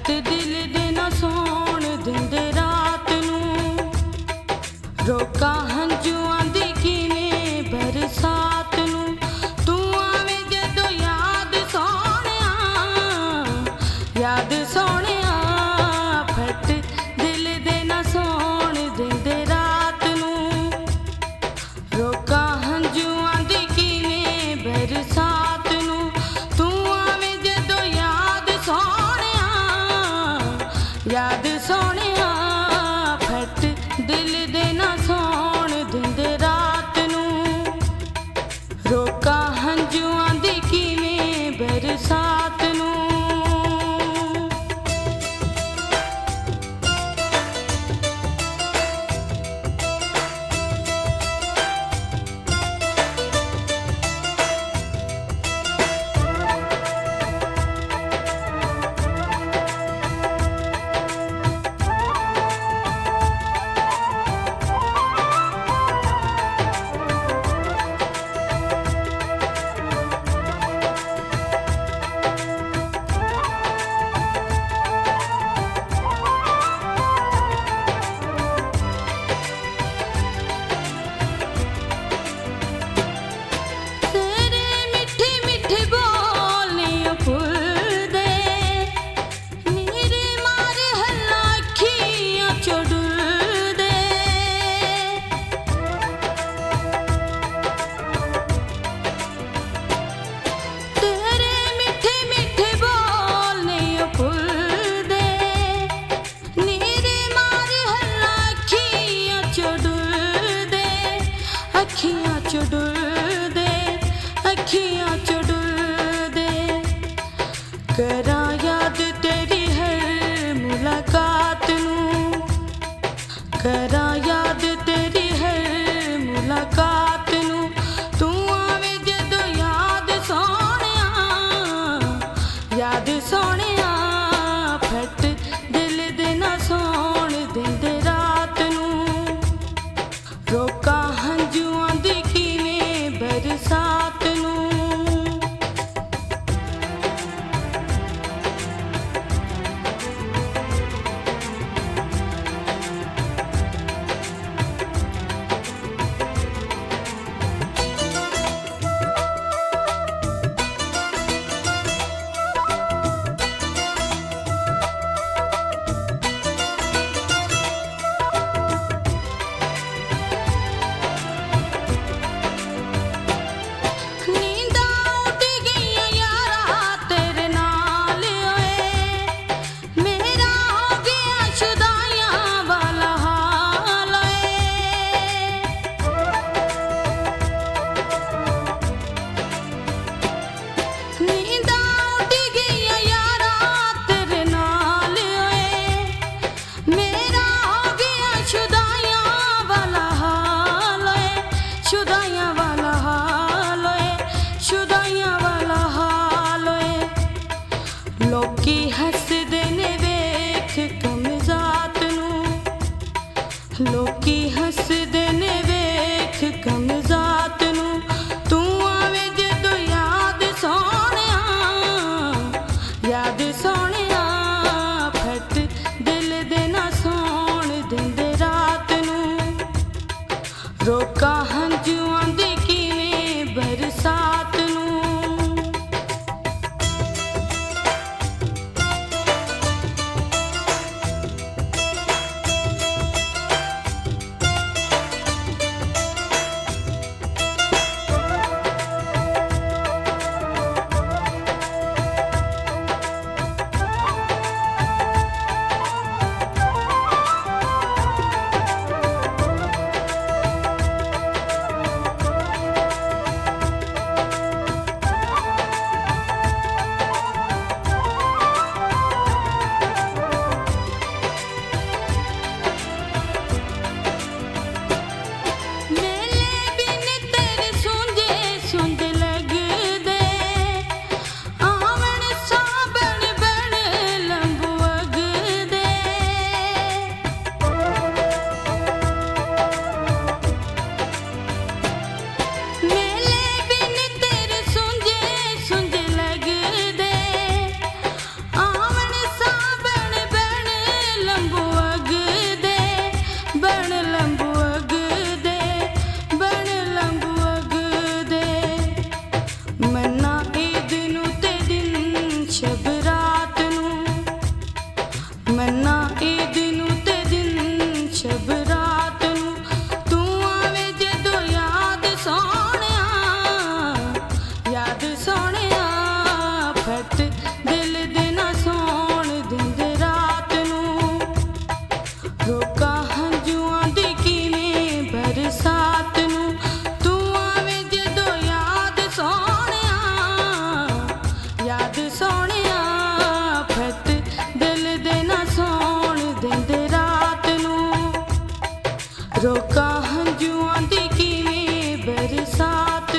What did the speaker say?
फट दिल दे ना सौण दिंदे रात नूं, रोका हंजुआं दी किवें बरसात नूं। तू आवें जदों याद सोहणिया, याद सोहणिया, फट दिल दे ना सौण दिंदे रात नूं, रोका हंजुआं दी किवें बरसात नूं। तू आवें जदों याद सोहणिया, याद सोहणिया, फट दिल दे ना सौण दिंदे रात नूं, रोका हंजुआं दी किवें बरसात नूं। अखियां चो डुलदे, करां याद तेरी हर मुलाकात नूं, करां याद तेरी हर मुलाकात नूं। तू आवें जदों याद सोहणिया, याद सोहणिया, फट दिल दे ना सौण दिंदे रात नूं, रोका हंजुआं दी किवें बरसात नूं। लोकी हसदे ने वेख कमज़ात नूं, लोकी हसदे ने वेख कमज़ात नूं। तू आवें जदों याद सोहणिया, याद सोहणिया, फट दिल दे ना सौण दिंदे रात नूं, रोका हंजुआं दी किवें बरसात नूं। मन्ना ईद नूं ते दिन शब रात नूं तू आवे जदों याद सोहणिया फट दिल दे ना सौण दिंदे रात नूं रोका हंजुआं दी किवें बरसात नूं तू आवे जदों याद सोहणिया फट दिल दे ना सौण दिंदे रात नूं रोका हंजुआं दी किवें बरसात